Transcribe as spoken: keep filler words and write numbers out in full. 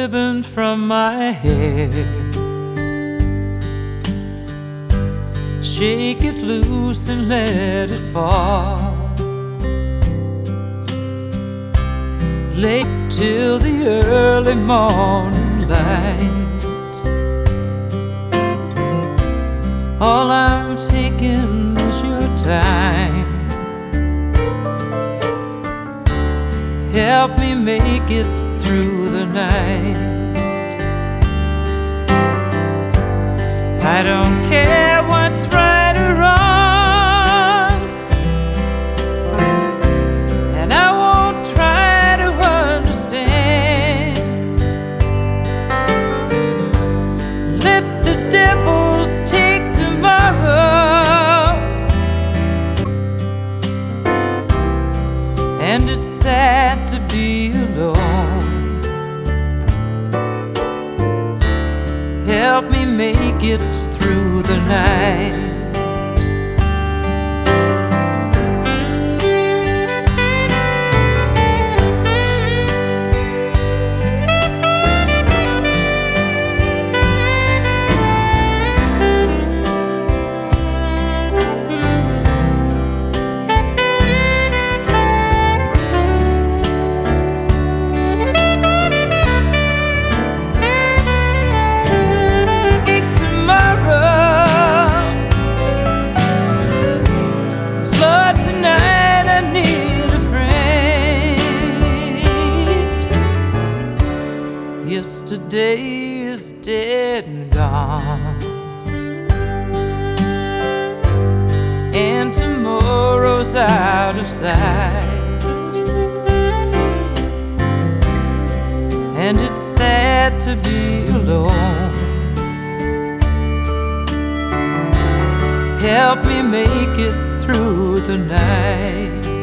ribbon from my hair. Shake it loose and let it fall. Late till the early morning light. All I'm taking is your time. Help me make it through the night. I don't care what's right or wrong, and I won't try to understand. Let the devil take tomorrow, and it's sad to be alone. Help me make it through the night. Yesterday is dead and gone, and tomorrow's out of sight. And it's sad to be alone. Help me make it through the night.